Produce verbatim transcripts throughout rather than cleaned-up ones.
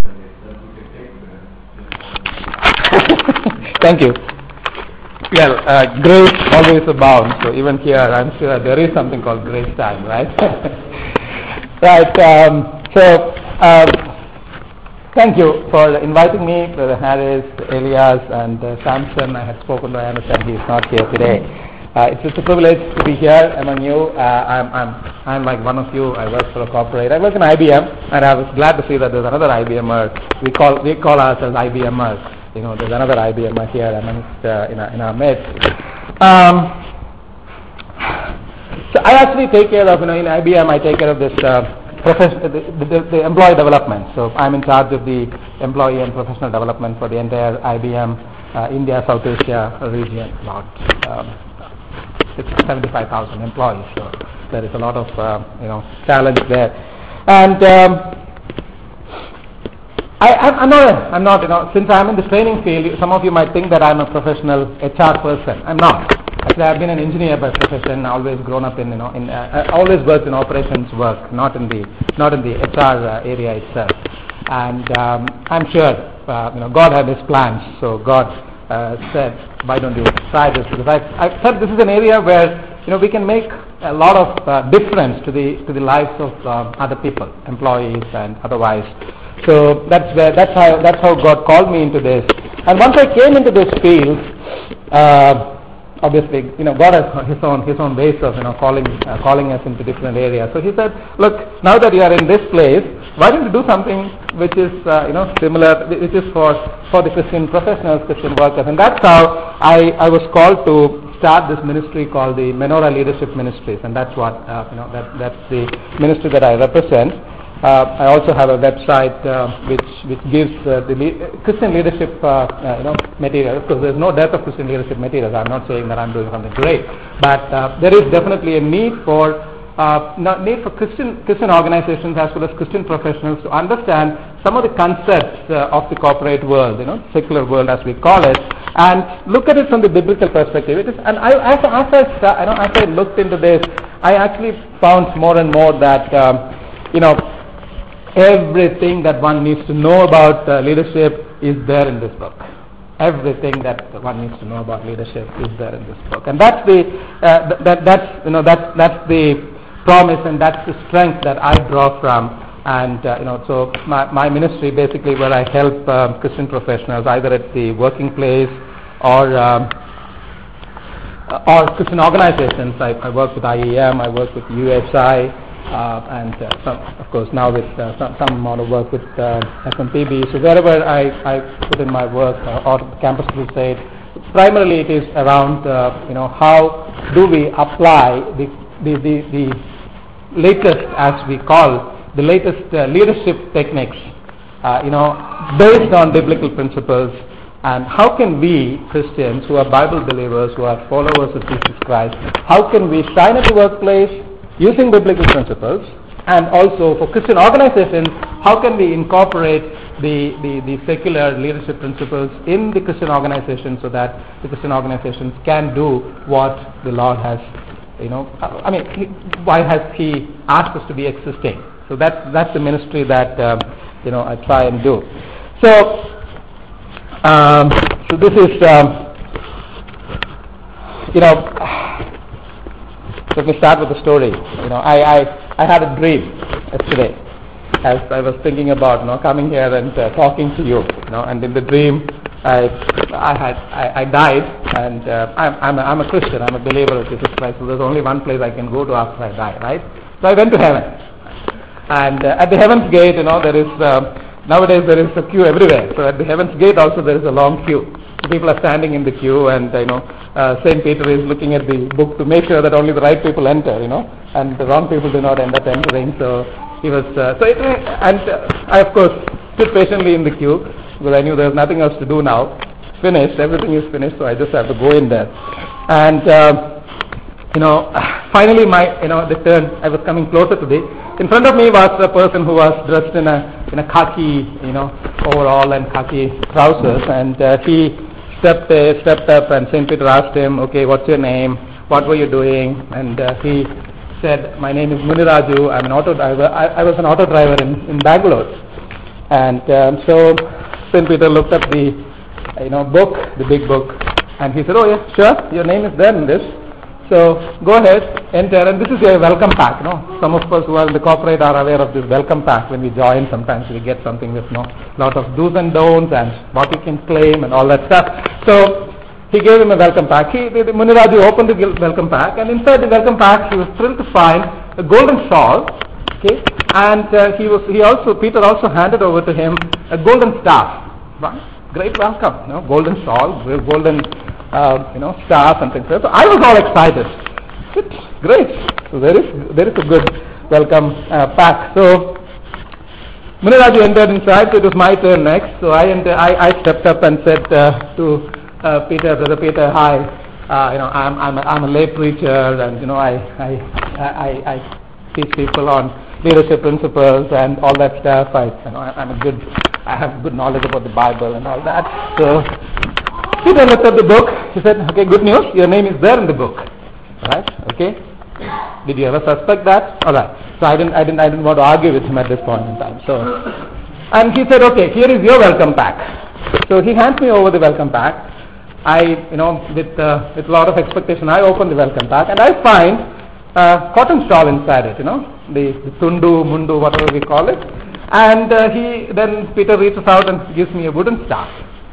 Thank you. Well, uh, grace always abounds. So even here, I'm sure there is something called grace time, right? Right. Um, so, um, thank you for inviting me, Brother Harris, Elias, and uh, Samson. I had spoken to. I understand he is not here today. Uh, it's, it's a privilege to be here among you. Uh, I'm, I'm, I'm like one of you. I work for a corporate. I work in I B M, and I was glad to see that there's another IBMer. We call we call ourselves IBMers. You know, there's another IBMer here amongst uh, in, our, in our midst. Um, so I actually take care of, you know, in I B M I take care of this uh, profession, the, the, the employee development. So I'm in charge of the employee and professional development for the entire I B M uh, India South Asia region. About um, it's seventy-five thousand employees, so there is a lot of uh, you know challenge there. And um, I, I'm not, I'm not, you know, since I'm in the training field, some of you might think that I'm a professional H R person. I'm not. Actually, I've been an engineer by profession. Always grown up in, you know, in, uh, I always worked in operations work, not in the, not in the H R uh, area itself. And um, I'm sure, uh, you know, God had His plans. So God uh, said, why don't you try this? Because I, I said this is an area where, you know, we can make a lot of uh, difference to the to the lives of uh, other people, employees and otherwise. So that's where that's how that's how God called me into this. And once I came into this field, uh, obviously, you know, God has His own His own ways of you know calling uh, calling us into different areas. So He said, look, now that you are in this place, why don't you do something which is uh, you know similar, which is for for the Christian professionals, Christian workers, and that's how I I was called to start this ministry called the Menorah Leadership Ministries, and that's what uh, you know that that's the ministry that I represent. Uh, I also have a website uh, which which gives uh, the le- Christian leadership uh, uh, you know material. Of course, there's no dearth of Christian leadership materials. I'm not saying that I'm doing something great, but uh, there is definitely a need for uh, not need for Christian Christian organizations as well as Christian professionals to understand some of the concepts uh, of the corporate world, you know, secular world as we call it, and look at it from the biblical perspective. It is, and I, as, as I st- you know, as I looked into this, I actually found more and more that um, you know. everything that one needs to know about uh, leadership is there in this book. Everything that one needs to know about leadership is there in this book, and that's the uh, th- that that's you know that's that's the promise and that's the strength that I draw from. And uh, you know, so my my ministry basically where I help um, Christian professionals either at the working place or um, or Christian organizations. I, I work with I E M, I work with U S I. Uh, and uh, some, of course now with uh, some, some amount of work with uh, F M P B. So wherever I, I put in my work uh, or Campus Crusade, primarily it is around uh, you know how do we apply the the, the, the latest, as we call the latest uh, leadership techniques, uh, you know based on biblical principles, and how can we Christians who are Bible believers, who are followers of Jesus Christ, how can we shine at the workplace using biblical principles, and also for Christian organizations, how can we incorporate the, the, the secular leadership principles in the Christian organization so that the Christian organizations can do what the Lord has, you know, I mean, he, why has He asked us to be existing? So that's that's the ministry that um, you know I try and do. So, um, so this is um, you know. Let me start with the story. You know, I, I, I had a dream yesterday as I was thinking about you know coming here and uh, talking to you. You know, and in the dream, I I had I, I died, and uh, I'm I'm a, I'm a Christian. I'm a believer of Jesus Christ. So there's only one place I can go to after I die, right? So I went to heaven, and uh, at the heaven's gate, you know, there is uh, nowadays there is a queue everywhere. So at the heaven's gate also there is a long queue. So people are standing in the queue, and uh, you know. Uh, Saint Peter is looking at the book to make sure that only the right people enter, you know, and the wrong people do not end up entering. So he was, uh, so it, and uh, I of course stood patiently in the queue because I knew there was nothing else to do now. Finished, everything is finished, so I just have to go in there. And uh, you know, finally my, you know, the turn. I was coming closer to the. In front of me was a person who was dressed in a in a khaki, you know, overall and khaki trousers, and uh, he. Stepped, uh, stepped up, and Saint Peter asked him, okay, what's your name, what were you doing? And uh, he said, my name is Muniraju, I'm an auto driver. I, I was an auto driver in, in Bangalore. And um, so Saint Peter looked up the, you know, book, the big book, and he said, "Oh yeah, sure, your name is there in this. So go ahead, enter." And this is your welcome pack. You know, some of us who are in the corporate are aware of this welcome pack. When we join, sometimes we get something with, you know, lot of do's and don'ts and what you can claim and all that stuff. So he gave him a welcome pack. He, the, the Muniraju opened the welcome pack, and inside the welcome pack, he was thrilled to find a golden shawl. Okay, and uh, he was he also Peter also handed over to him a golden staff. Right? Great welcome, you know, golden shawl, golden uh, you know staff and things like that. So I was all excited. It's great. So there is there is a good welcome uh, pack. So Muniraju entered inside. So it was my turn next. So I enter, I, I stepped up and said uh, to uh, Peter, Brother Peter, hi. Uh, you know, I'm I'm a, I'm a lay preacher, and you know I I I, I teach people on leadership principles and all that stuff. I, you know, I'm a good, I have good knowledge about the Bible and all that. So Peter looked at the book. He said, "Okay, good news. Your name is there in the book, all right? Okay. Did you ever suspect that? All right." So I didn't, I didn't, I didn't want to argue with him at this point in time. So, and he said, "Okay, here is your welcome pack." So he hands me over the welcome pack. I, you know, with uh, with a lot of expectation, I open the welcome pack and I find a cotton shawl inside it. You know. The, the tundu, mundu, whatever we call it, and uh, he then Peter reaches out and gives me a wooden staff.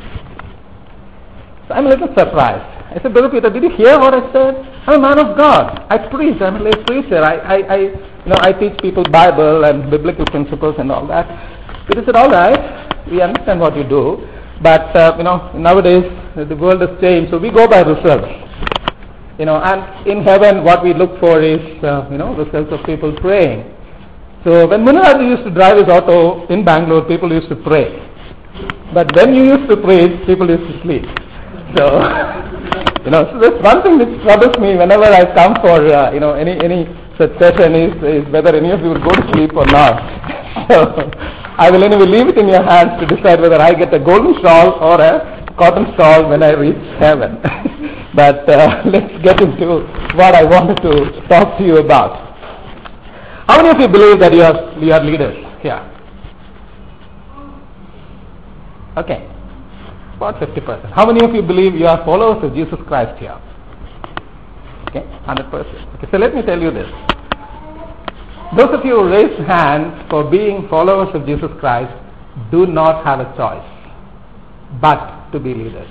So I'm a little surprised. I said, "Brother Peter, did you hear what I said? I'm a man of God. I preach. I'm a lay preacher. I, I, I, you know, I teach people Bible and biblical principles and all that." Peter said, "All right, we understand what you do, but uh, you know, nowadays the world has changed, so we go by results." You know, and in heaven, what we look for is, uh, you know, results of people praying. So when Muniraju used to drive his auto in Bangalore, people used to pray. But when you used to preach, people used to sleep. So, you know, so that's one thing that troubles me whenever I come for, uh, you know, any any such session is, is whether any of you will go to sleep or not. So I will anyway leave it in your hands to decide whether I get a golden shawl or a cotton shawl when I reach heaven. But uh, let's get into what I wanted to talk to you about. How many of you believe that you are you are leaders here? Okay, about fifty percent. How many of you believe you are followers of Jesus Christ here? Okay, one hundred percent. Okay, so let me tell you this. Those of you who raise hands for being followers of Jesus Christ do not have a choice but to be leaders.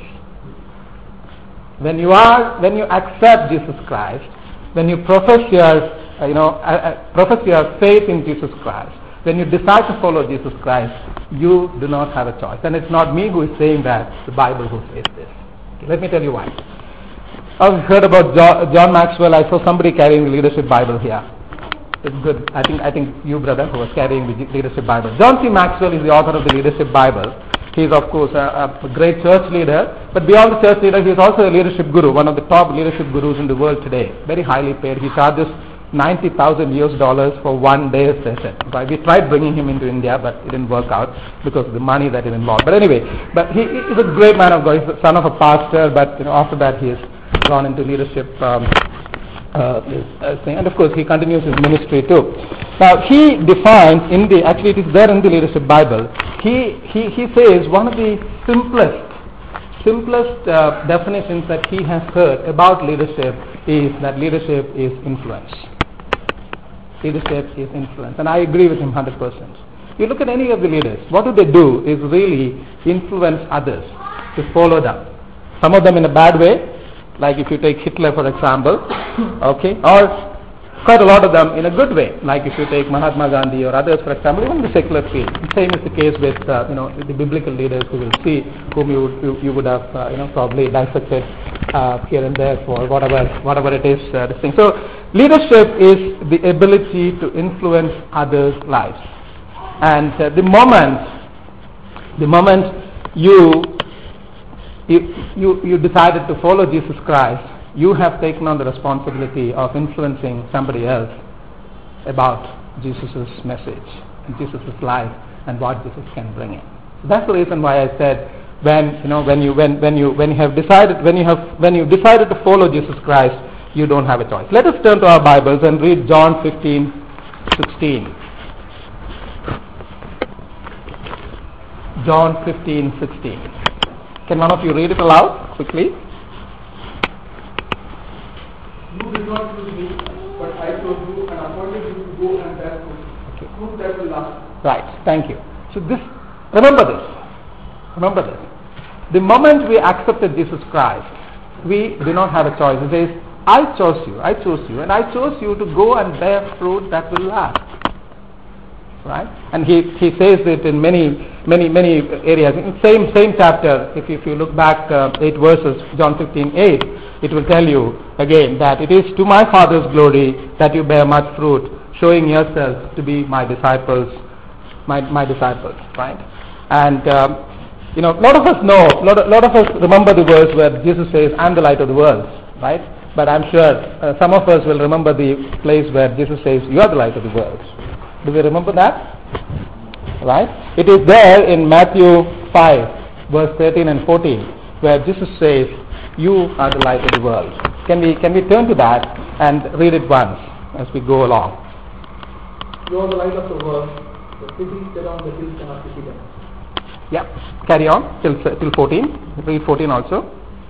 When you are, when you accept Jesus Christ, when you profess your, uh, you know, uh, uh, profess your faith in Jesus Christ, when you decide to follow Jesus Christ, you do not have a choice. And it's not me who is saying that; it's the Bible who says this. Okay, let me tell you why. I've heard about John, John Maxwell. I saw somebody carrying the Leadership Bible here. It's good. I think I think you, brother, who was carrying the Leadership Bible. John C. Maxwell is the author of the Leadership Bible. He is, of course, a, a great church leader, but beyond the church leader, he is also a leadership guru, one of the top leadership gurus in the world today. Very highly paid. He charges ninety thousand U S dollars for one day session. Right? We tried bringing him into India, but it didn't work out because of the money that is involved. But anyway, but he is a great man of God. He's the son of a pastor, but you know, after that, he has gone into leadership. Um, Uh, thing. And of course he continues his ministry too. Now he defines in the, actually it is there in the Leadership Bible, he he, he says one of the simplest simplest uh, definitions that he has heard about leadership is that leadership is influence. Leadership is influence, and I agree with him one hundred percent. You look at any of the leaders, what do they do is really influence others to follow them. Some of them in a bad way, like if you take Hitler for example, okay, or quite a lot of them in a good way, like if you take Mahatma Gandhi or others for example, even the secular field. The same is the case with uh, you know the biblical leaders who will see, whom you would, you, you would have uh, you know probably dissected uh, here and there for whatever whatever it is uh, this thing. So leadership is the ability to influence others' lives, and uh, the moment the moment you You, you, you decided to follow Jesus Christ, you have taken on the responsibility of influencing somebody else about Jesus' message and Jesus' life and what Jesus can bring in. That's the reason why I said when you know when you when, when you when you have decided when you have when you decided to follow Jesus Christ, you don't have a choice. Let us turn to our Bibles and read John fifteen sixteen. John fifteen sixteen. Can one of you read it aloud quickly? You did not choose me, but I chose you and appointed you to go and bear fruit. Okay. Fruit that will last. Right. Thank you. So this, remember this. Remember this. The moment we accepted Jesus Christ, we do not have a choice. It says, I chose you, I chose you, and I chose you to go and bear fruit that will last. Right? And he, he says it in many, many, many areas. In same, same chapter, if you, if you look back uh, eight verses, John fifteen eight, it will tell you again that it is to my Father's glory that you bear much fruit, showing yourselves to be my disciples, my, my disciples, right? And, um, you know, a lot of us know, a lot, lot of us remember the verse where Jesus says, I'm the light of the world, right? But I'm sure uh, some of us will remember the place where Jesus says, you are the light of the world. Do we remember that? Right? It is there in Matthew five, verse thirteen and fourteen, where Jesus says, you are the light of the world. Can we, can we turn to that and read it once as we go along? You are the light of the world. The city set on the hill cannot be hidden. Yep. Carry on till till fourteen. Read fourteen also.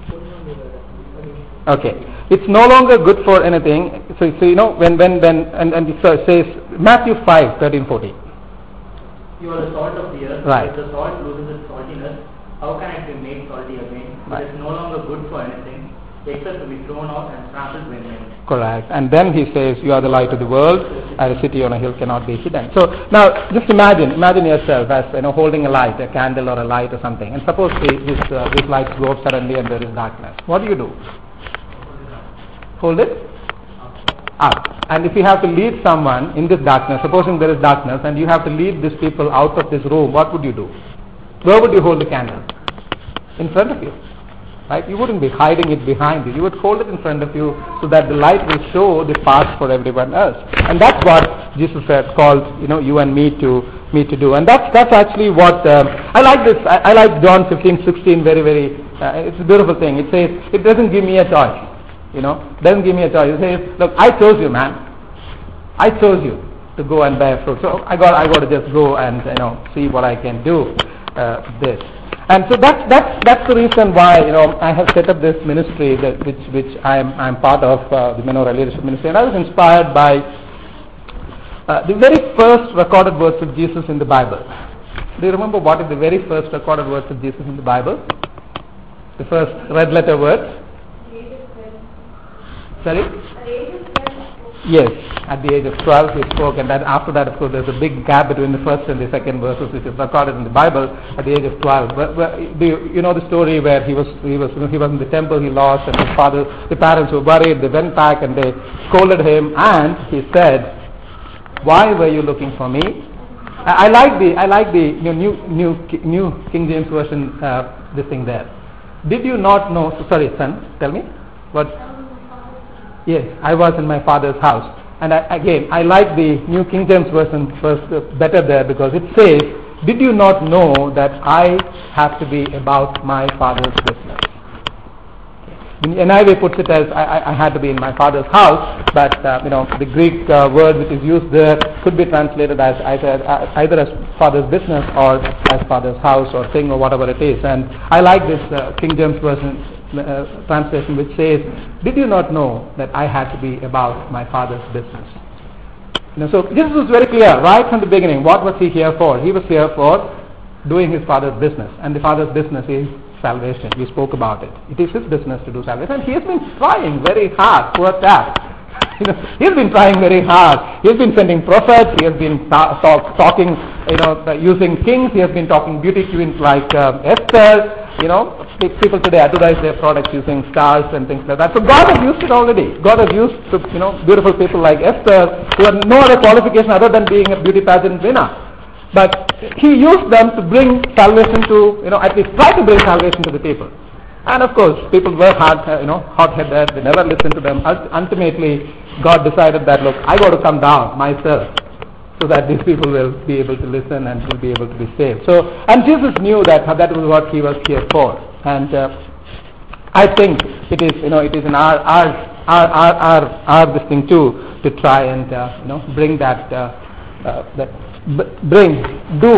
Okay. It's no longer good for anything. So, so you know when when when and, and it says Matthew five, thirteen, fourteen. You are the salt of the earth. Right. If the salt loses its saltiness, how can it be made salty again? Right. It is no longer good for anything except to be thrown out and trampled by men. Correct. And then he says, you are the light of the world, and a city on a hill cannot be hidden. So now, just imagine, imagine yourself as, you know, holding a light, a candle or a light or something. And suppose the, this, uh, this light goes up suddenly and there is darkness. What do you do? Hold it up. And if you have to lead someone in this darkness, supposing there is darkness, and you have to lead these people out of this room, what would you do? Where would you hold the candle? In front of you. Right? You wouldn't be hiding it behind you. You would hold it in front of you so that the light will show the path for everyone else. And that's what Jesus had called, you know, you and me to me to do. And that's that's actually what um, I like this. I, I like John fifteen sixteen very very. Uh, it's a beautiful thing. It says it doesn't give me a choice. You know, doesn't give me a choice. It says, look, I chose you, man. I chose you to go and bear fruit. So I got I got to just go and you know see what I can do. Uh, this. And so that's that's that's the reason why you know I have set up this ministry that which which I'm I'm part of uh, the Menorah Leadership Ministry, and I was inspired by uh, the very first recorded words of Jesus in the Bible. Do you remember what is the very first recorded words of Jesus in the Bible? The first red letter words. Sorry. Yes, at the age of twelve he spoke, and then after that, of course, there's a big gap between the first and the second verses, which is recorded in the Bible at the age of twelve. Where, where, do you, you know the story where he was he was he was in the temple, he lost, and his father, the parents were worried. They went back and they scolded him, and he said, "Why were you looking for me?" I, I like the I like the you know, new new new King James version. Uh, this thing there. Did you not know? Sorry, son, tell me what. Yes, I was in my father's house. And I, again, I like the New King James Version first, uh, better there because it says, did you not know that I have to be about my father's business? The N I V puts it as, I, I had to be in my father's house, but uh, you know the Greek uh, word which is used there could be translated as either, uh, either as father's business or as father's house or thing or whatever it is. And I like this uh, King James Version Uh, translation which says, did you not know that I had to be about my father's business? You know, so this was very clear right from the beginning. What was he here for? He was here for doing his father's business, and the father's business is salvation. We spoke about it. It is his business to do salvation, and he has been trying very hard for that. You know, he has been trying very hard. He has been sending prophets. He has been ta- talk, talking, you know, using kings. He has been talking beauty queens like uh, Esther. You know, people today advertise their products using stars and things like that. So God has used it already. God has used, you know, beautiful people like Esther who had no other qualification other than being a beauty pageant winner. But he used them to bring salvation to, you know, at least try to bring salvation to the people. And of course, people were hard, you know, hot-headed. They never listened to them. Ultimately, God decided that, look, I got to come down myself, so that these people will be able to listen and will be able to be saved. So, and Jesus knew that that was what he was here for. And uh, I think it is, you know, it is in our our our our our, our this thing too to try and uh, you know bring that uh, uh, that b- bring do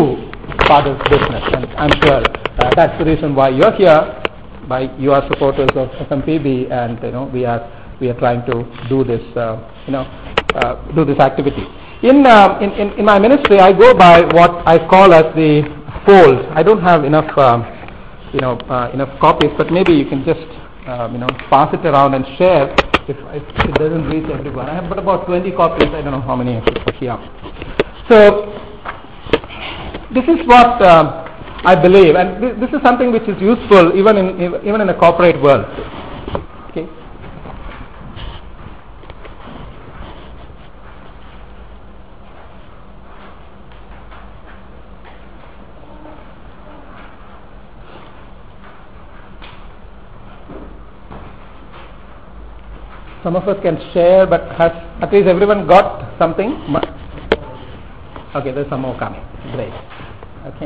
father's business, and I'm sure uh, that's the reason why you're here. By you are supporters of F M P B, and you know we are we are trying to do this uh, you know uh, do this activity. In, uh, in in in my ministry, I go by what I call as the fold. I don't have enough um, you know uh, enough copies, but maybe you can just um, you know pass it around and share if, if it doesn't reach everyone. I have but about twenty copies. I don't know how many here. So this is what. Um, I believe, and this, this is something which is useful even in even in a corporate world. Okay. Some of us can share, but has at least everyone got something? Okay, there's some more coming. Great. Okay.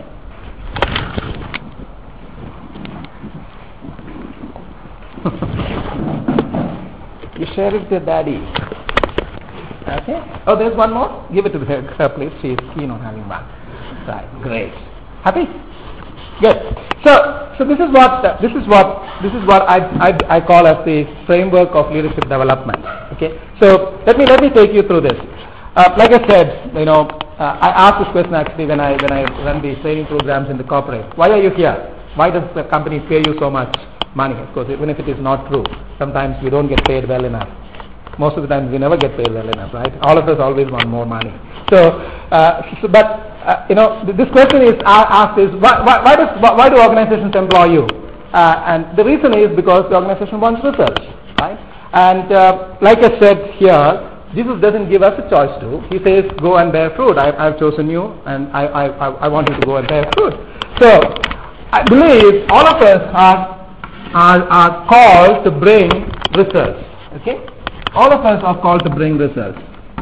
You share it with your daddy. Okay. Oh, there's one more. Give it to her, her please. She is keen on having one. Right. Great. Happy? Good. So, so this is what uh, this is what this is what I, I I call as the framework of leadership development. Okay. So let me let me take you through this. Uh, like I said, you know, uh, I asked this question actually when I when I run these training programs in the corporate. Why are you here? Why does the company pay you so much money? Of course, even if it is not true, sometimes we don't get paid well enough. Most of the time, we never get paid well enough, right? All of us always want more money. So, uh, so but uh, you know, th- this question is asked is why, why, why does why, why do organizations employ you? Uh, and the reason is because the organization wants results, right? And uh, like I said here, Jesus doesn't give us a choice to. He says, "Go and bear fruit. I, I've chosen you, and I, I, I, I want you to go and bear fruit." So, I believe all of us are are, are called to bring results. Okay, all of us are called to bring results.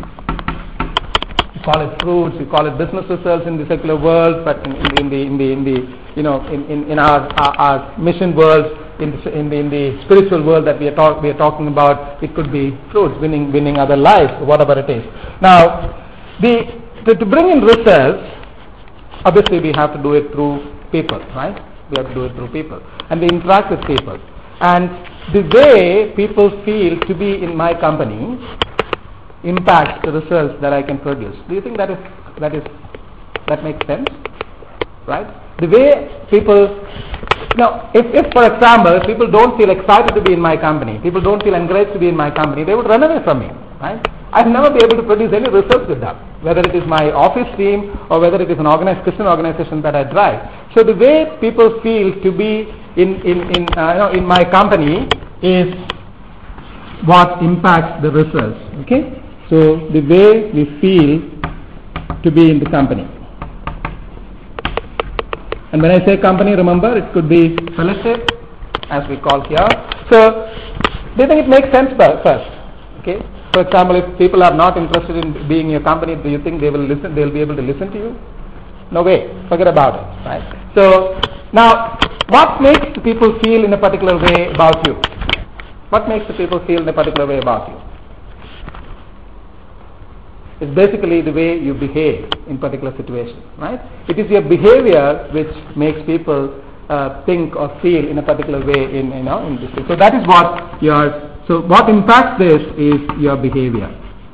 We call it fruits. We call it business results in the secular world, but in, in, in the in the in the you know in, in, in our, our our mission world, in the, in the in the spiritual world that we are talk we are talking about, it could be fruits, winning winning other lives, whatever it is. Now, the to, to bring in results, obviously we have to do it through people, right? We have to do it through people, and we interact with people. And the way people feel to be in my company impacts the results that I can produce. Do you think that is that is that makes sense? Right? The way people, now, if, if for example, people don't feel excited to be in my company, people don't feel encouraged to be in my company, they would run away from me, right? I'll never be able to produce any results with them, whether it is my office team or whether it is an organized Christian organization that I drive. So the way people feel to be in in in uh, you know, in my company is what impacts the results. Okay, so the way we feel to be in the company. And when I say company, remember, it could be fellowship, as we call here. So, do you think it makes sense first? Okay. For example, if people are not interested in being in your company, do you think they will listen? They will be able to listen to you? No way. Forget about it. Right. So, now, what makes the people feel in a particular way about you? What makes the people feel in a particular way about you? It's basically the way you behave in particular situations, right? It is your behavior which makes people uh, think or feel in a particular way in you know in this way. So that is what your so what impacts this is your behavior.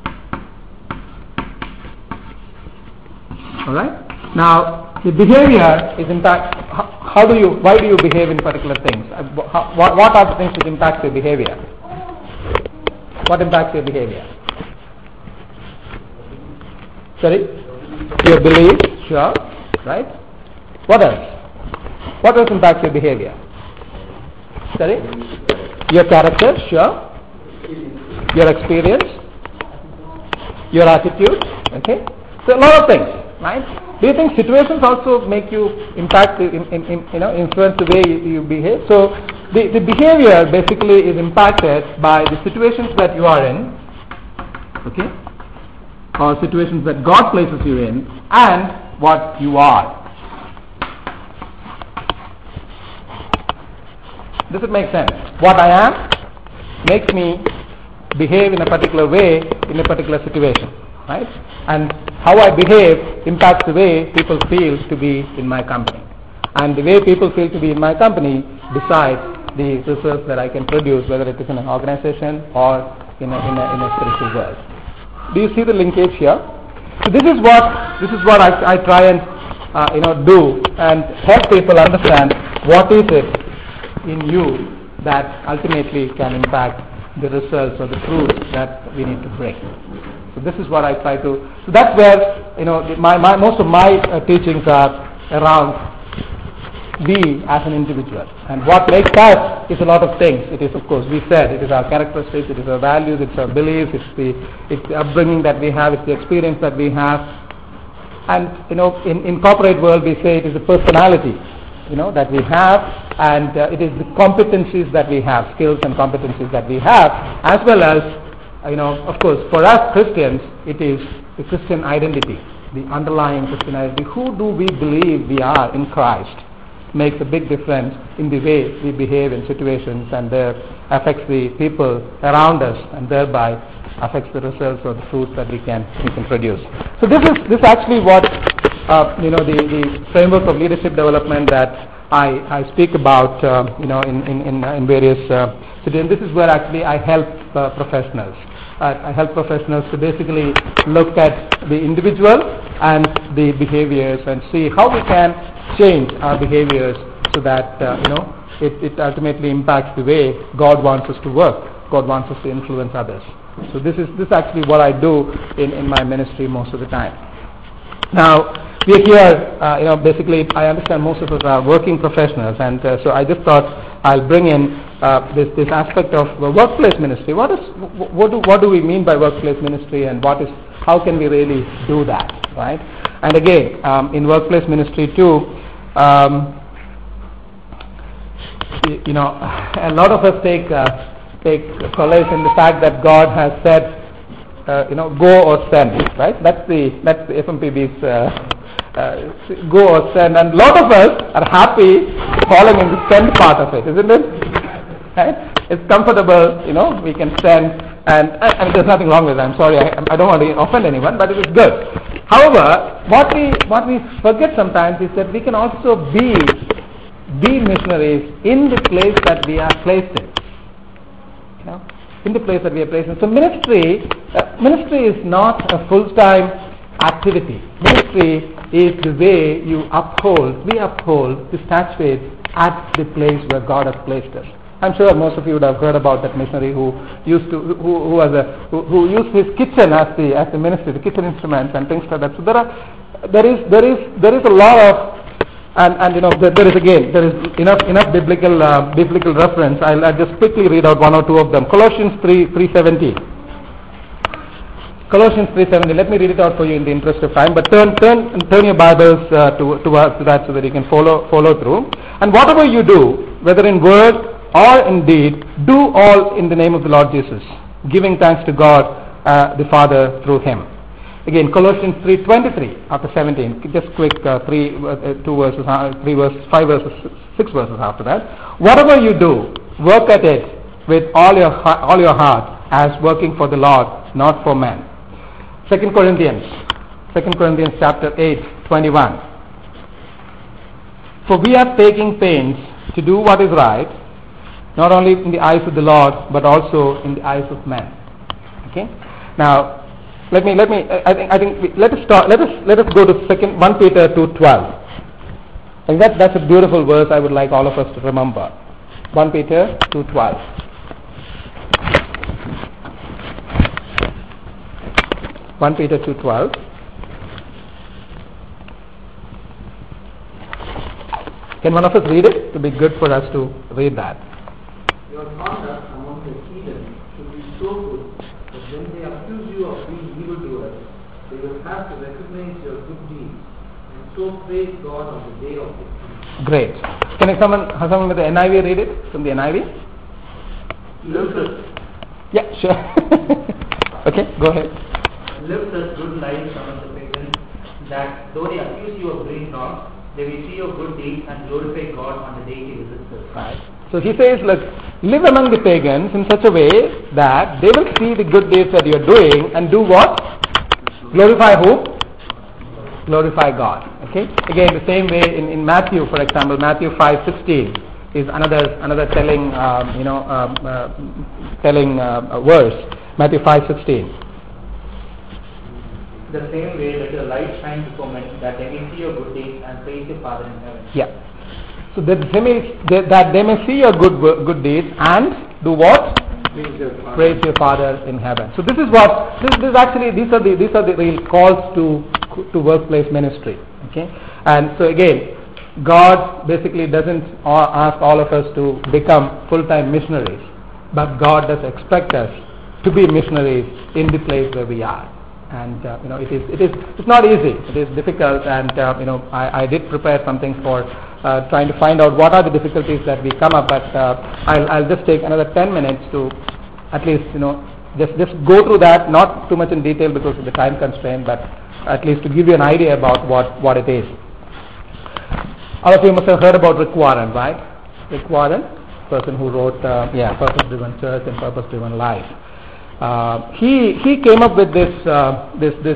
All right. Now the behavior is impact. How, how do you? Why do you behave in particular things? How, what, what are the things which impact your behavior? What impacts your behavior? Sorry? Your belief, sure, right? What else? What else impacts your behavior? Sorry? Your character, sure. Your experience, your attitude, okay? So a lot of things, right? Do you think situations also make you impact, in, in, in, you know, influence the way you, you behave? So the, the behavior basically is impacted by the situations that you are in, okay? Or situations that God places you in, and what you are. Does it make sense? What I am makes me behave in a particular way in a particular situation, right? And how I behave impacts the way people feel to be in my company. And the way people feel to be in my company decides the results that I can produce, whether it is in an organization or in a, in a, in a spiritual world. Do you see the linkage here? So this is what this is what I, I try and uh, you know do and help people understand what is it in you that ultimately can impact the results or the fruits that we need to bring. So this is what I try to. So that's where you know my, my most of my uh, teachings are around we as an individual, and what makes us is a lot of things. It is, of course, we said it is our characteristics, it is our values, it's our beliefs, it's the it's the upbringing that we have, it's the experience that we have, and you know in in corporate world we say it is the personality you know that we have, and uh, it is the competencies that we have, skills and competencies that we have, as well as you know of course for us Christians it is the Christian identity, the underlying Christian identity. Who do we believe we are in Christ makes a big difference in the way we behave in situations, and that affects the people around us, and thereby affects the results or the fruits that we can we can produce. So this is this is actually what uh, you know the, the framework of leadership development that I, I speak about uh, you know in in in, in various uh, cities. And this is where actually I help uh, professionals. Uh, I help professionals to basically look at the individual and the behaviors and see how we can change our behaviors so that uh, you know it, it ultimately impacts the way God wants us to work. God wants us to influence others. So this is this is actually what I do in, in my ministry most of the time. Now we are here, uh, you know, basically I understand most of us are working professionals, and uh, so I just thought I'll bring in uh, this this aspect of uh, workplace ministry. What is what do what do we mean by workplace ministry, and what is how can we really do that, right? And again, um, in workplace ministry too, um, you, you know, a lot of us take uh, take solace in the fact that God has said, uh, you know, go or send, right? That's the that's the F M P B's uh, uh, go or send, and a lot of us are happy falling in the send part of it, isn't it? Right? It's comfortable, you know, we can send, and I, I mean, there's nothing wrong with it. I'm sorry, I, I don't want to offend anyone, but it is good. However, what we what we forget sometimes is that we can also be be missionaries in the place that we are placed in. You know, in the place that we are placed in. So ministry, uh, ministry is not a full-time activity. Ministry is the way you uphold, we uphold the statues at the place where God has placed us. I'm sure most of you would have heard about that missionary who used to, who, who was a, who, who used his kitchen as the as the ministry, the kitchen instruments and things like that. So there are, there is there is there is a lot of, and and you know there, there is again there is enough enough biblical uh, biblical reference. I'll, I'll just quickly read out one or two of them. Colossians three three seventeen. Colossians three seventeen. Let me read it out for you in the interest of time. But turn turn turn your Bibles uh, to to, uh, to that so that you can follow follow through. And whatever you do, whether in word or indeed, do all in the name of the Lord Jesus, giving thanks to God uh, the Father through Him. Again, Colossians three twenty-three after seventeen. Just quick uh, three uh, two verses, uh, three verses, five verses, six verses after that. Whatever you do, work at it with all your all your heart, as working for the Lord, not for men. Second Corinthians, Second Corinthians chapter eight twenty-one. For we are taking pains to do what is right, not only in the eyes of the Lord, but also in the eyes of men. Okay. Now, let me let me. I think I think we, let us start. Let us let us go to second First Peter two twelve. And that that's a beautiful verse. I would like all of us to remember. First Peter two twelve. First Peter two twelve. Can one of us read it? It would be good for us to read that. Your conduct among the heathen should be so good that when they accuse you of being evildoers, they will have to recognize your good deeds and so praise God on the day of victory. Great. Can I someone have someone with the N I V read it from the N I V? Live such. Yeah, sure. Okay, go ahead. Live such good lives among the pagans, that though they accuse you of doing wrong, they will see your good deeds and glorify God on the day He visits us. Right. So he says, look, live among the pagans in such a way that they will see the good deeds that you are doing and do what? Glorify who? glorify God. Okay. Again, the same way in, in Matthew, for example, Matthew five sixteen is another another telling um, you know um, uh, telling uh, verse. Matthew five sixteen. The same way let your light shine before men, that they may see your good deeds and praise your Father in heaven. Yeah. So that they may that they may see your good good deeds and do what? Praise your Father. Praise your Father in heaven. So this is what this, this actually these are the these are the real calls to to workplace ministry. Okay, and so again, God basically doesn't ask all of us to become full-time missionaries, but God does expect us to be missionaries in the place where we are. And uh, you know, it is it is it's not easy. It is difficult, and uh, you know, I, I did prepare something for uh, trying to find out what are the difficulties that we come up. But uh, I'll I'll just take another ten minutes to at least you know just just go through that, not too much in detail because of the time constraint, but at least to give you an idea about what what it is. All of you must have heard about Rick Warren, right? Rick Warren, person who wrote uh, yeah, Purpose-Driven Church and Purpose-Driven Life. Uh, he he came up with this uh, this this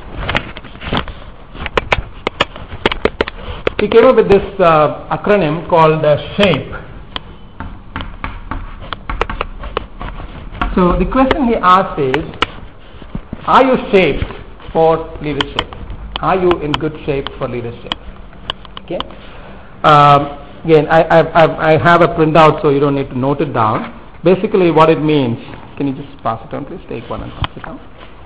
he came up with this uh, acronym called uh, SHAPE. So the question he asked is, are you shaped for leadership? Are you in good shape for leadership? Okay. Um, again, I, I I have a printout, so you don't need to note it down. Basically, what it means. Can you just pass it on, please? Take one and pass it on.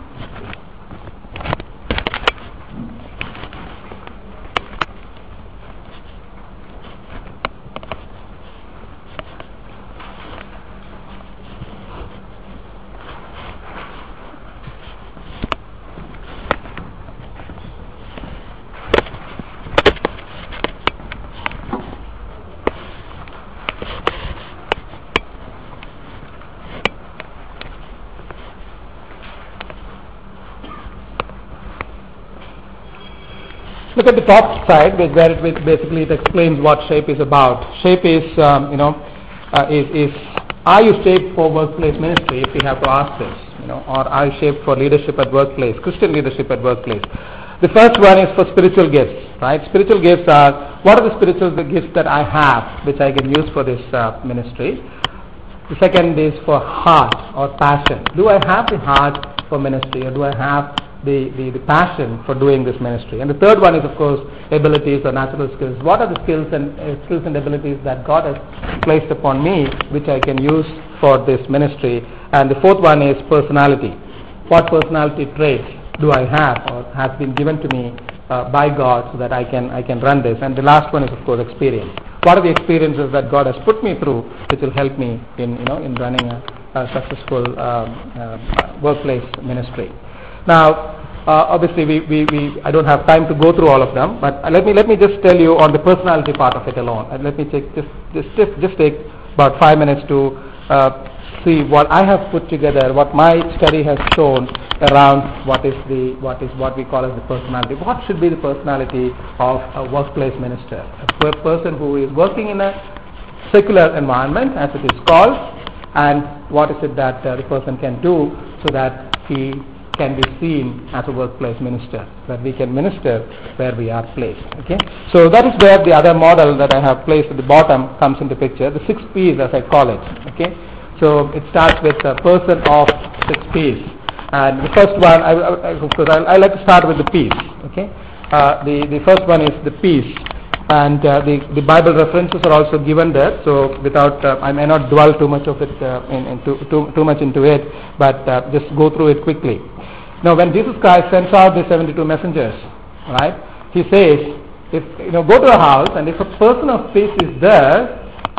Look at the top side, where it basically it explains what SHAPE is about. SHAPE is, um, you know, uh, is, is are you shaped for workplace ministry? If we have to ask this, you know, or are you shaped for leadership at workplace, Christian leadership at workplace? The first one is for spiritual gifts, right? Spiritual gifts are what are the spiritual gifts that I have, which I can use for this uh, ministry. The second is for heart or passion. Do I have the heart for ministry, or do I have The, the, the passion for doing this ministry? And the third one is, of course, abilities or natural skills. What are the skills and uh, skills and abilities that God has placed upon me, which I can use for this ministry? And the fourth one is personality. What personality traits do I have or has been given to me uh, by God so that I can I can run this? And the last one is, of course, experience. What are the experiences that God has put me through, which will help me in you know in running a, a successful um, uh, workplace ministry? Now, uh, obviously, we, we, we I don't have time to go through all of them, but let me let me just tell you on the personality part of it alone. And let me take just just just, just take about five minutes to uh, see what I have put together, what my study has shown around what is the what is what we call as the personality. What should be the personality of a workplace minister, a person who is working in a secular environment, as it is called, and what is it that uh, the person can do so that he can be seen as a workplace minister, that we can minister where we are placed. Okay, so that is where the other model that I have placed at the bottom comes into picture, the six P's as I call it. Okay, so it starts with a person of six P's, and the first one, I, I, of course, I, I like to start with the P's. Okay, uh, the the first one is the P's, and uh, the the Bible references are also given there. So without uh, I may not dwell too much of it uh, in, in too, too too much into it, but uh, just go through it quickly. Now, when Jesus Christ sends out the seventy-two messengers, right, he says, if you know, go to a house, and if a person of peace is there,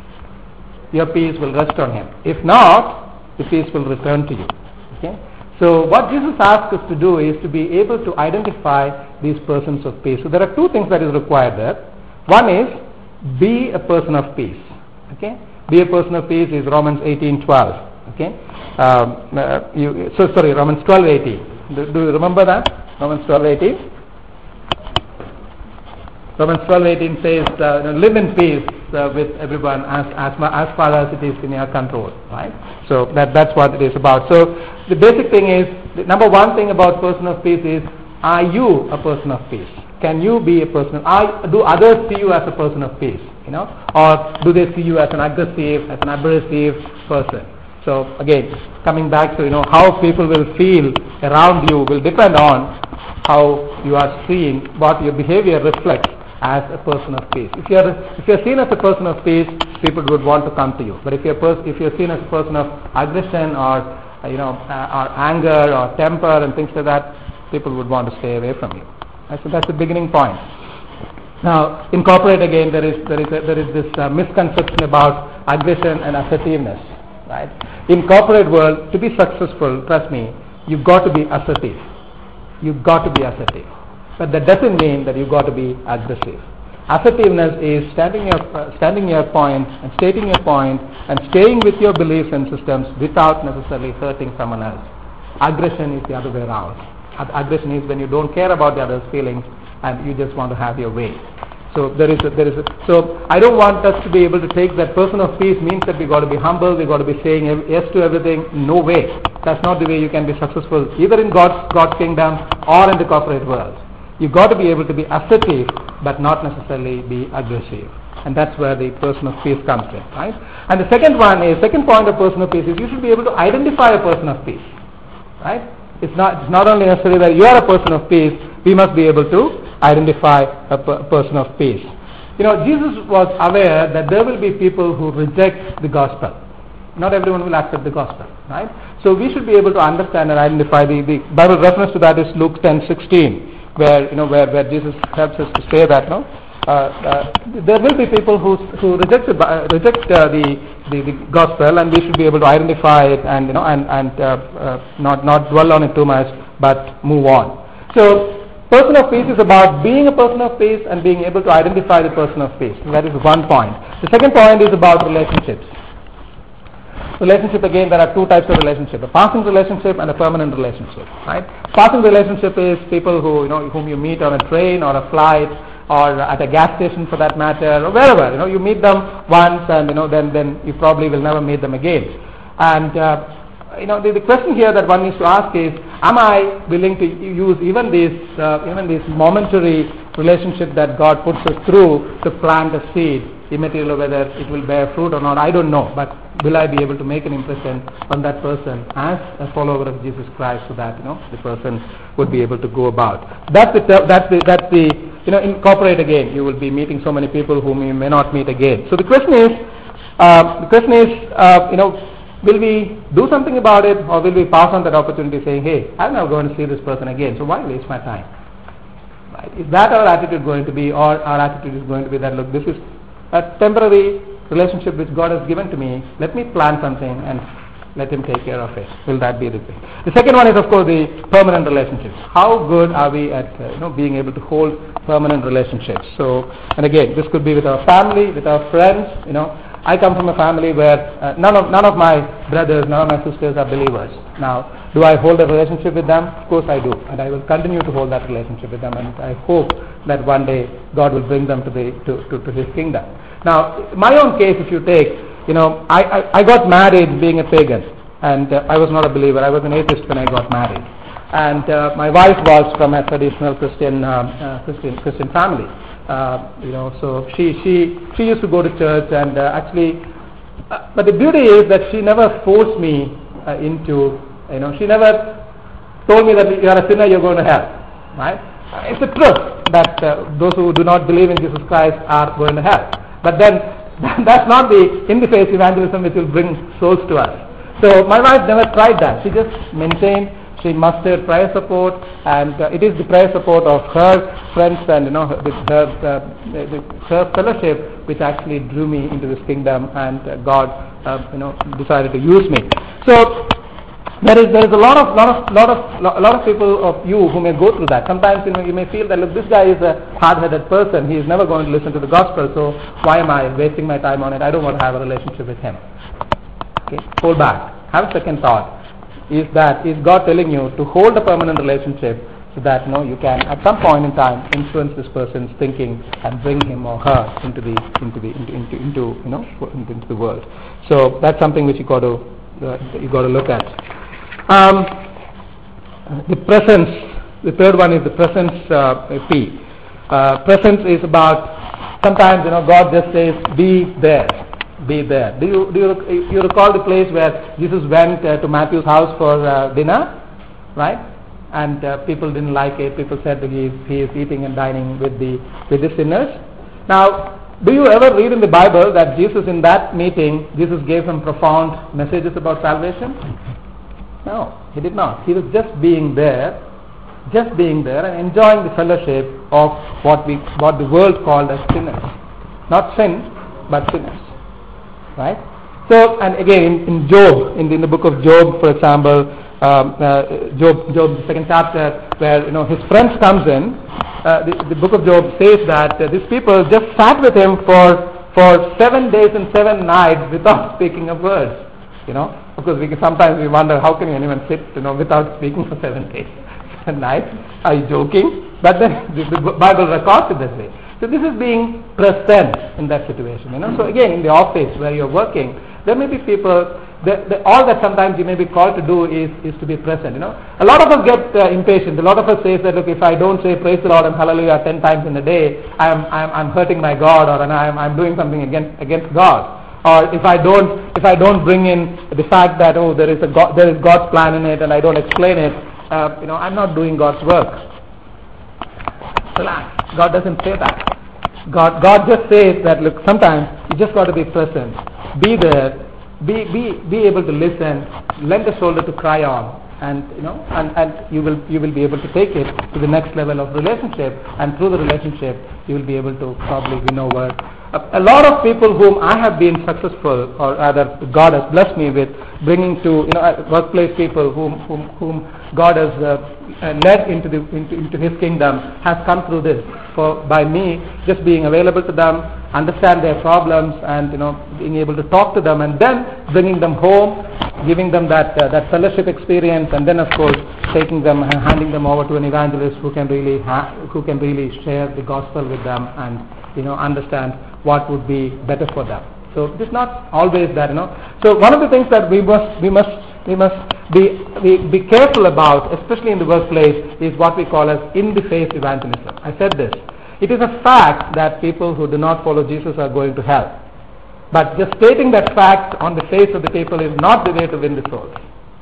your peace will rest on him. If not, the peace will return to you. Okay. So, what Jesus asks us to do is to be able to identify these persons of peace. So, there are two things that is required there. One is be a person of peace. Okay. Be a person of peace is Romans eighteen twelve. Okay. Um, uh, you, so sorry, Romans twelve eighteen. Do, do you remember that? Romans twelve eighteen. Romans twelve eighteen says, uh, "Live in peace uh, with everyone, as as as far as it is in your control." Right. So that that's what it is about. So the basic thing is, the number one thing about person of peace is, are you a person of peace? Can you be a person? Are, do others see you as a person of peace? You know, or do they see you as an aggressive, as an abrasive person? So again, coming back to you know how people will feel around you will depend on how you are seeing what your behavior reflects as a person of peace. If you are if you are seen as a person of peace, people would want to come to you. But if you are pers- if you are seen as a person of aggression or uh, you know uh, or anger or temper and things like that, people would want to stay away from you. Right? So that's the beginning point. Now, in corporate again, there is there is a, there is this uh, misconception about aggression and assertiveness. Right? In corporate world, to be successful, trust me, you've got to be assertive. You've got to be assertive. But that doesn't mean that you've got to be aggressive. Assertiveness is standing your uh, standing your point and stating your point and staying with your beliefs and systems without necessarily hurting someone else. Aggression is the other way around. Aggression is when you don't care about the other's feelings and you just want to have your way. So there is a, there is a, so I don't want us to be able to take that person of peace means that we got to be humble, we got to be saying yes to everything. No way. That's not the way you can be successful either in God's God's kingdom or in the corporate world. You've got to be able to be assertive but not necessarily be aggressive. And that's where the person of peace comes in, right? And the second one is, second point of person of peace is you should be able to identify a person of peace, right? It's not, it's not only necessary that you are a person of peace, we must be able to identify a per- person of peace. You know, Jesus was aware that there will be people who reject the gospel. Not everyone will accept the gospel, right? So we should be able to understand and identify the, the Bible reference to that is Luke ten sixteen. Where you know where, where Jesus helps us to say that no, uh, uh, there will be people who who reject the uh, reject uh, the, the the gospel, and we should be able to identify it and you know and and uh, uh, not not dwell on it too much, but move on. So, person of peace is about being a person of peace and being able to identify the person of peace. That is one point. The second point is about relationships. Relationship, again, there are two types of relationship: a passing relationship and a permanent relationship. Right? Passing relationship is people who you know whom you meet on a train or a flight or at a gas station, for that matter, or wherever. You know, you meet them once, and you know then then you probably will never meet them again. And uh, you know the, the question here that one needs to ask is: am I willing to use even this uh, even this momentary relationship that God puts us through to plant a seed, immaterial whether it will bear fruit or not? I don't know, but will I be able to make an impression on that person as a follower of Jesus Christ, so that you know the person would be able to go about? That's the that's the that's the you know in corporate again, you will be meeting so many people whom you may not meet again. So the question is, uh, the question is, uh, you know, will we do something about it, or will we pass on that opportunity, saying, "Hey, I'm not going to see this person again, so why waste my time?" Right? Is that our attitude going to be, or our attitude is going to be that, look, this is a temporary relationship which God has given to me, let me plan something and let Him take care of it? Will that be the thing? The second one is, of course, the permanent relationships. How good are we at uh, you know being able to hold permanent relationships? So, and again, this could be with our family, with our friends. You know, I come from a family where uh, none of none of my brothers, none of my sisters are believers. Now, do I hold a relationship with them? Of course I do, and I will continue to hold that relationship with them, and I hope that one day God will bring them to the to, to, to His kingdom. Now, my own case, if you take, you know, I, I, I got married being a pagan, and uh, I was not a believer. I was an atheist when I got married, and uh, my wife was from a traditional Christian uh, uh, Christian Christian family. Uh, you know, so she she she used to go to church, and uh, actually, uh, but the beauty is that she never forced me uh, into, you know, she never told me that you are a sinner, you're going to hell, right? Uh, it's a truth that uh, those who do not believe in Jesus Christ are going to hell. But then that's not the in-the-face evangelism which will bring souls to us. So my wife never tried that. She just maintained, she mustered prayer support, and uh, it is the prayer support of her friends and you know her, her, uh, the, her fellowship which actually drew me into this kingdom, and uh, God uh, you know decided to use me. So there is there is a lot of lot of lot of lot of people of you who may go through that. Sometimes you know you may feel that, look, this guy is a hard-headed person. He is never going to listen to the gospel. So why am I wasting my time on it? I don't want to have a relationship with him. Okay, hold back. Have a second thought. Is that is God telling you to hold a permanent relationship so that you know you can at some point in time influence this person's thinking and bring him or her into the into the into into, into you know into, into the world. So that's something which you got to uh, you got to look at. Um, the presence, the third one is the presence uh, P. uh, presence is about, sometimes, you know, God just says, be there, be there. Do you, do you, you recall the place where Jesus went uh, to Matthew's house for uh, dinner, right? And uh, people didn't like it. People said that he is, he is eating and dining with the, with the sinners. Now, do you ever read in the Bible that Jesus in that meeting, Jesus gave some profound messages about salvation? No, he did not. He was just being there, just being there and enjoying the fellowship of what we, what the world called as sinners. Not sin, but sinners. Right? So, and again, in, in Job, in the, in the book of Job, for example, um, uh, Job, Job, the second chapter, where, you know, his friends comes in, uh, the, the book of Job says that uh, these people just sat with him for for seven days and seven nights without speaking a word. You know, because we can, sometimes we wonder how can anyone sit, you know, without speaking for seven days, seven nights? Are you joking? But then the, the Bible records it this way. So this is being present in that situation. You know, so again, in the office where you're working, there may be people. The, the, all that sometimes you may be called to do is, is to be present. You know, a lot of us get uh, impatient. A lot of us say that, look, if I don't say praise the Lord and hallelujah ten times in a day, I'm I'm, I'm hurting my God, or I'm I'm doing something against against God. Or if I don't if I don't bring in the fact that, oh, there is a God, there is God's plan in it, and I don't explain it, uh, you know, I'm not doing God's work. Relax. God doesn't say that. God God just says that, look, sometimes you just got to be present, be there. Be be be able to listen, lend a shoulder to cry on, and you know, and, and you will you will be able to take it to the next level of relationship, and through the relationship you will be able to probably win over a, a lot of people whom I have been successful, or rather God has blessed me with bringing to, you know, workplace people whom whom whom God has uh, uh, led into the into, into His kingdom has come through this, for by me just being available to them, understand their problems, and you know, being able to talk to them, and then bringing them home, giving them that uh, that fellowship experience, and then of course taking them and handing them over to an evangelist who can really ha- who can really share the gospel with them, and you know, understand what would be better for them. So it is not always that, you know. So one of the things that we must we must we must be be, be careful about, especially in the workplace, is what we call as in-the-face evangelism. I said this. It is a fact that people who do not follow Jesus are going to hell. But just stating that fact on the face of the people is not the way to win the souls.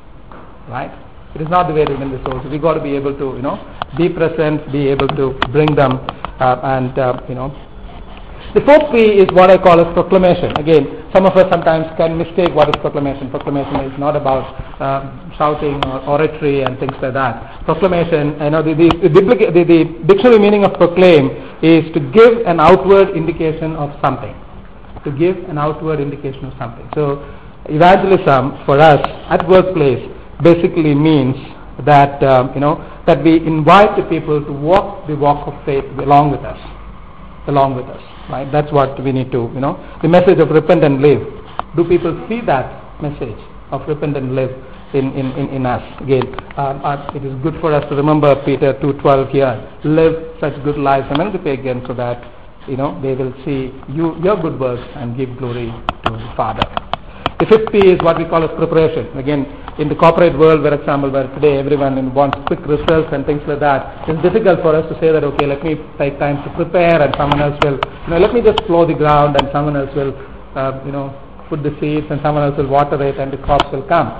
Right? It is not the way to win the souls. We got to be able to, you know, be present, be able to bring them, uh, and uh, you know. The fourth P is what I call as proclamation. Again, some of us sometimes can mistake what is proclamation. Proclamation is not about uh, shouting or oratory and things like that. Proclamation, you know, the the, the, the the dictionary meaning of proclaim is to give an outward indication of something. To give an outward indication of something. So, evangelism for us at workplace basically means that um, you know that we invite the people to walk the walk of faith along with us, along with us. Right? That's what we need to, you know, the message of repent and live. Do people see that message of repent and live in, in, in, in us? Again, um, uh, it is good for us to remember Peter two twelve here. Live such good lives among the pagans so that, you know, they will see you your good works and give glory to the Father. The fifth P is what we call as preparation. Again, in the corporate world, for example, where today everyone wants quick results and things like that, it's difficult for us to say that, okay, let me take time to prepare, and someone else will, you know, let me just plow the ground, and someone else will, uh, you know, put the seeds, and someone else will water it, and the crops will come.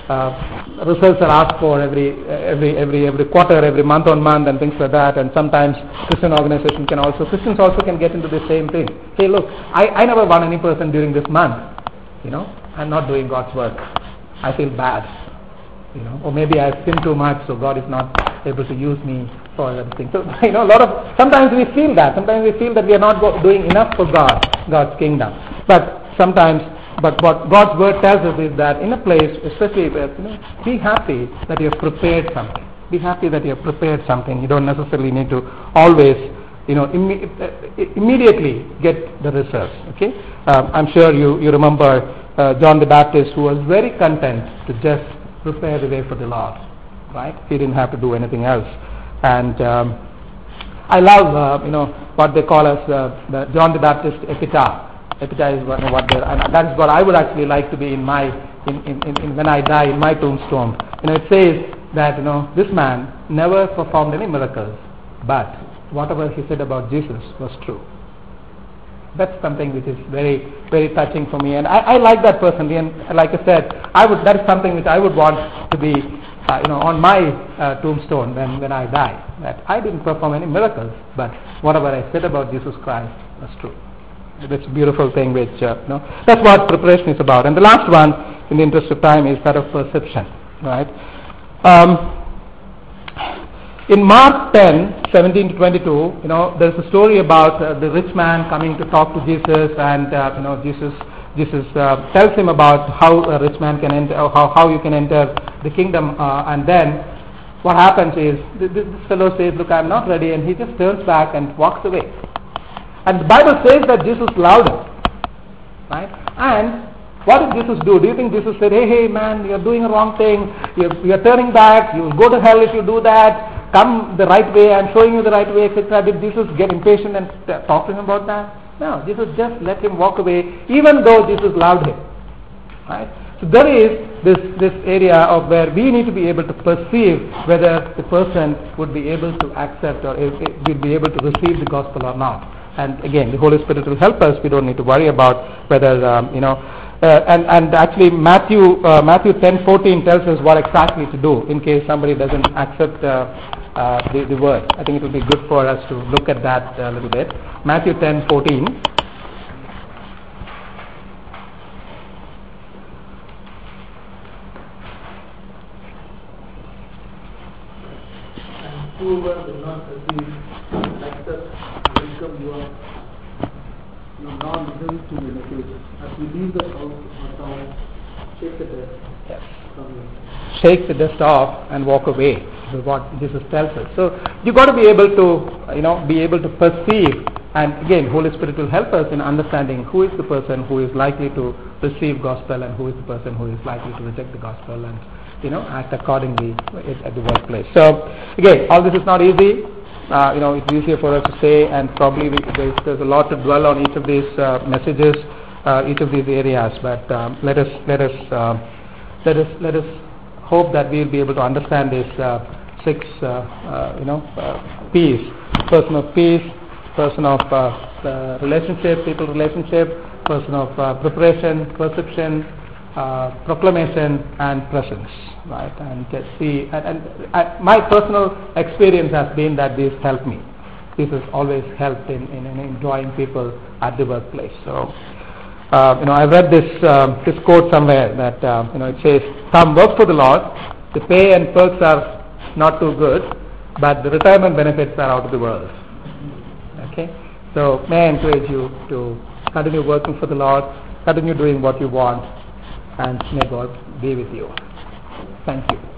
Uh, results are asked for every every every every quarter, every month on month, and things like that. And sometimes Christian organizations can also Christians also can get into the same thing. Hey, look, I, I never won any person during this month. You know, I'm not doing God's work. I feel bad. You know, or maybe I've sinned too much, so God is not able to use me for everything. So you know, a lot of sometimes we feel that. Sometimes we feel that we are not go, doing enough for God, God's kingdom. But sometimes. But what God's word tells us is that in a place, especially where, you know, be happy that you have prepared something. Be happy that you have prepared something. You don't necessarily need to always, you know, imme- immediately get the results. Okay, um, I'm sure you you remember uh, John the Baptist, who was very content to just prepare the way for the Lord. Right? He didn't have to do anything else. And um, I love, uh, you know, what they call as uh, the John the Baptist epitaph. Epitaph is what, what and that is what I would actually like to be in my in, in, in, in when I die in my tombstone. You know, it says that, you know, this man never performed any miracles, but whatever he said about Jesus was true. That's something which is very, very touching for me, and I, I like that personally. And like I said, I would that is something which I would want to be, uh, you know, on my uh, tombstone when, when I die. That I didn't perform any miracles, but whatever I said about Jesus Christ was true. That's a beautiful thing. Which uh, you know, that's what preparation is about. And the last one, in the interest of time, is that of perception. Right. Um, In Mark ten, seventeen to twenty-two, you know, there's a story about uh, the rich man coming to talk to Jesus, and uh, you know, Jesus, Jesus uh, tells him about how a rich man can enter, how how you can enter the kingdom, uh, and then what happens is this, this fellow says, "Look, I'm not ready," and he just turns back and walks away. And the Bible says that Jesus loved him, right? And what did Jesus do? Do you think Jesus said, "Hey, hey, man, you're doing a wrong thing. You're, you're turning back. You'll go to hell if you do that. Come the right way. I'm showing you the right way," et cetera. Did Jesus get impatient and t- talk to him about that? No. Jesus just let him walk away, even though Jesus loved him. Right? So there is this this area of where we need to be able to perceive whether the person would be able to accept or will be able to receive the gospel or not. And again, the Holy Spirit will help us. We don't need to worry about whether um, you know. Uh, and, and actually Matthew uh, Matthew ten fourteen tells us what exactly to do in case somebody doesn't accept uh, uh, the, the word. I think it will be good for us to look at that a little bit. Matthew ten fourteen. And whoever will not receive, accept, welcome you are, you are not listening to the message. As you leave the house or town, shake the dust Yes. from you. Shake the dust off and walk away. This is what Jesus tells us. So you got to be able to, you know, be able to perceive. And again, Holy Spirit will help us in understanding who is the person who is likely to receive gospel and who is the person who is likely to reject the gospel, and you know, act accordingly at the workplace. So again, all this is not easy. Uh, you know, it's easier for us to say, and probably we, there's, there's a lot to dwell on each of these uh, messages, uh, each of these areas. But um, let us let us uh, let us let us hope that we will be able to understand these uh, six, uh, uh, you know, uh, P's: person of peace, person of uh, uh, relationship, people relationship, person of uh, preparation, perception, uh, proclamation, and presence. Right, and get see, and, and I, my personal experience has been that these help me. This has always helped in, in, in enjoying people at the workplace. So, uh, you know, I've read this uh, this quote somewhere that uh, you know, it says, "Come work for the Lord. The pay and perks are not too good, but the retirement benefits are out of the world." Okay, so may I encourage you to continue working for the Lord, continue doing what you want, and may God be with you. Thank you.